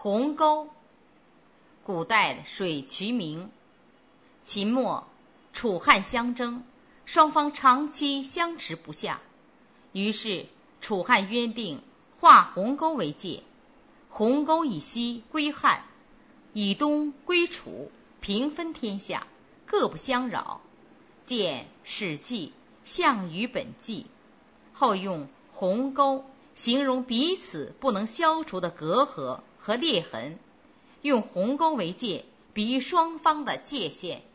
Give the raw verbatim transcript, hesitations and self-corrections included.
鸿沟，古代的水渠名。秦末楚汉相争，双方长期相持不下，于是楚汉约定画鸿沟为界，鸿沟以西归汉，以东归楚，平分天下，各不相扰。见《史记·项羽本纪》，后用鸿沟形容彼此不能消除的隔阂和裂痕，用鸿沟为界比喻双方的界限。